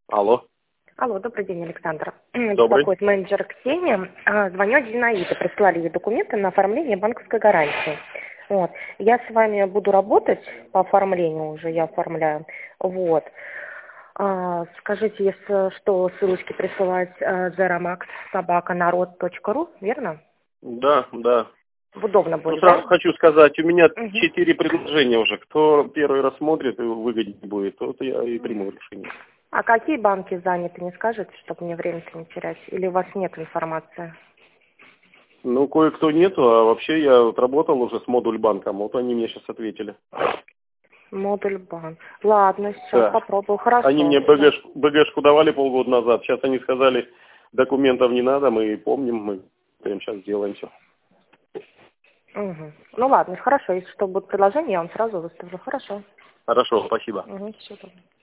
Алло. Алло, добрый день, Александр. Добрый. Беспокоит менеджер Ксения. Звоню от Зинаиды. Прислали ей документы на оформление банковской гарантии. Вот. Я с вами буду работать по оформлению уже, я оформляю. Вот. Скажите, если что, ссылочки присылать zeramax@narod.ru, верно? Да, да. Удобно Ну, будет, сразу да? хочу сказать, у меня Мгм. 4 предложения уже. Кто первый рассмотрит и выгоднее будет, тот я и приму решение. А какие банки заняты, не скажете, чтобы мне время-то не терять? Или у вас нет информации? Ну, кое-кто нету, а вообще я вот работал уже с модуль банком, вот они мне сейчас ответили. Модуль банк. Ладно, сейчас Да. попробую. Они Хорошо. мне Да. БГшку давали полгода назад, сейчас они сказали, документов не надо, мы помним, мы прямо сейчас сделаем все. Угу. Ну ладно, хорошо. Если что будет предложение, я вам сразу выставлю. Хорошо. Хорошо, спасибо. Угу, все.